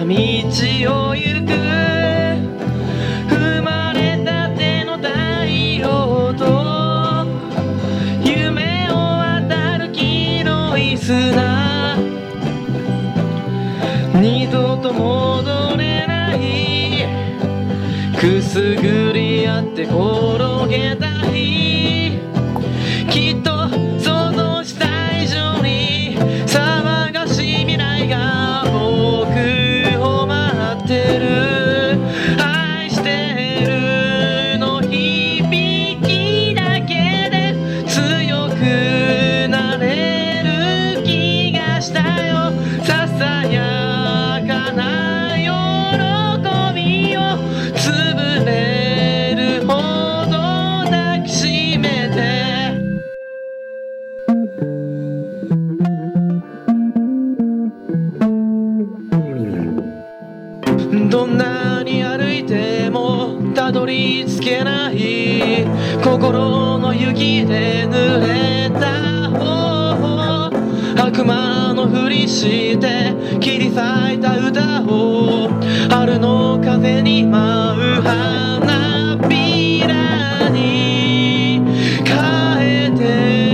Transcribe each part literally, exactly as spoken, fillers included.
道を行く生まれたての太陽と夢を渡る黄色い砂二度と戻れないくすぐり合って転げたいきっと想像した以上に騒がしい未来が僕を待ってる愛してるの響きだけで強くなれる気がしたよささやかな喜びを潰れるほど抱きしめてどんなに歩いてもたどり着けない心の雪で濡れた頬悪魔のふりして切り裂いた歌を春の風に舞う花びらに変えて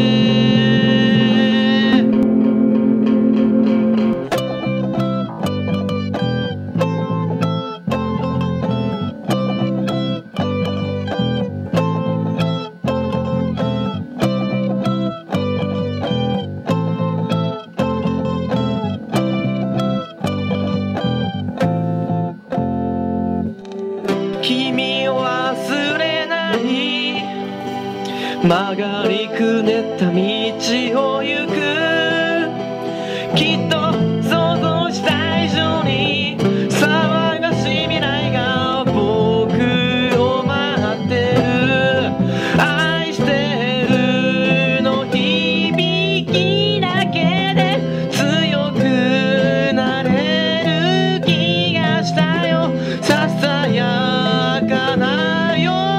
君を忘れない曲がりくねった道を行くきっと想像した以上に騒がしい未来が僕を待ってる愛してるの響きだけで強くなれる気がしたよささやかなよ